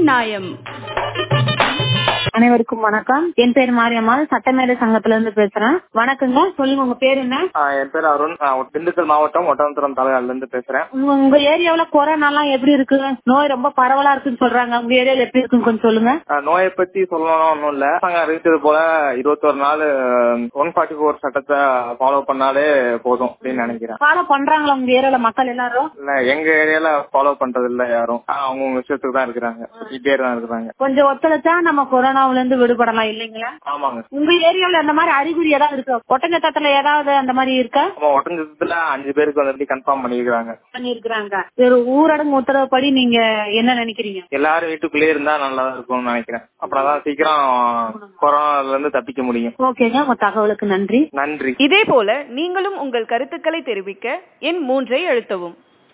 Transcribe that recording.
நியாயம். அனைவருக்கும் வணக்கம். என் பேர் மாரியம்மாள், சட்டமேதை சங்கத்துல இருந்து பேசுறேன். வணக்கங்க, சொல்லுங்க உங்க பேர் என்ன? என் பேர் அருண், திண்டுக்கல் மாவட்டம் ஒட்டன்சத்திரம் தாலுகால இருந்து பேசுறேன். உங்க ஏரியாவுல கொரோனா எல்லாம் எப்படி இருக்கு? நோய் ரொம்ப பரவலா இருக்குன்னு சொல்றாங்க. உங்க ஏரியால எப்படி இருக்குன்னு கொஞ்சம் சொல்லுங்க. நோயை பத்தி சொல்லணும் ஒன்னும் இல்ல. இருக்கிறது போல 21 நாள் 144 சட்டத்தை ஃபாலோ பண்ணாலே போதும் அப்படின்னு நினைக்கிறேன். ஃபாலோ பண்றாங்களா உங்க ஏரியால மக்கள் எல்லாரும்? இல்ல, எங்க ஏரியால ஃபாலோ பண்றது இல்ல யாரும். அவங்க விஷயத்துக்கு தான் இருக்கிறாங்க, வீட்டே தான் இருக்கிறாங்க. கொஞ்சம் ஒத்துழைச்சா நம்ம கொரோனாவில இருந்து விடுபடலாம் இல்லைங்களா? ஆமாங்க. உங்க ஏரியாவுல அந்த மாதிரி அறிகுறி ஏதாவது இருக்கா? ஒட்டஞ்சத்தத்துல ஏதாவது அந்த மாதிரி இருக்கா? ஒட்டஞ்சத்துல 5 பேருக்கு வந்து கன்ஃபார்ம் பண்ணிருக்காங்க. ஒரு ஊரடங்கு உத்தரவுப்படி நீங்க என்ன நினைக்கிறீங்க? எல்லாரும் வீட்டுக்குள்ளே இருந்தா நல்லா இருக்கும்னு நினைக்கிறேன். அப்புறம் சீக்கிரம் கொரோனால இருந்து தப்பிக்க முடியும். ஓகேங்க, உங்க தகவலுக்கு நன்றி. நன்றி. இதே போல நீங்களும் உங்கள் கருத்துக்களை தெரிவிக்க எண் 3 அழுத்தவும்.